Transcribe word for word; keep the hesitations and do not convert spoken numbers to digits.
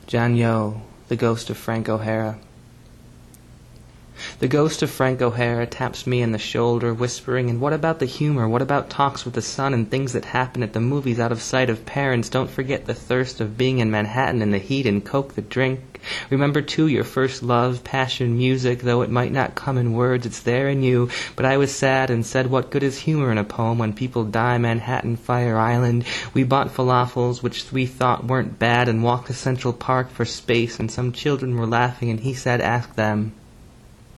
John Yo, the ghost of Frank O'Hara. The ghost of Frank O'Hara taps me in the shoulder, whispering, and what about the humor? What about talks with the sun and things that happen at the movies out of sight of parents? Don't forget the thirst of being in Manhattan and the heat and Coke the drink. Remember, too, your first love, passion, music, though it might not come in words, it's there in you. But I was sad and said, what good is humor in a poem when people die? Manhattan, Fire Island. We bought falafels, which we thought weren't bad, and walked to Central Park for space, and some children were laughing, and he said, ask them.